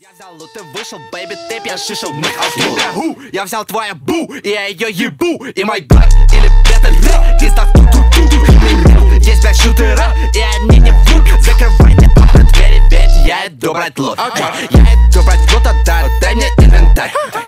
Я взял лут и вышел, бэйби, ты пьяшишил, мы ху. Я взял твою бу, и я ее ебу. И мой брат, или это рэп, и став ту-ту-ту. Есть блядь шутера, и они не врут. Закрывайте окна, двери, ведь я иду брать лут. Я иду брать лут, дай мне инвентарь.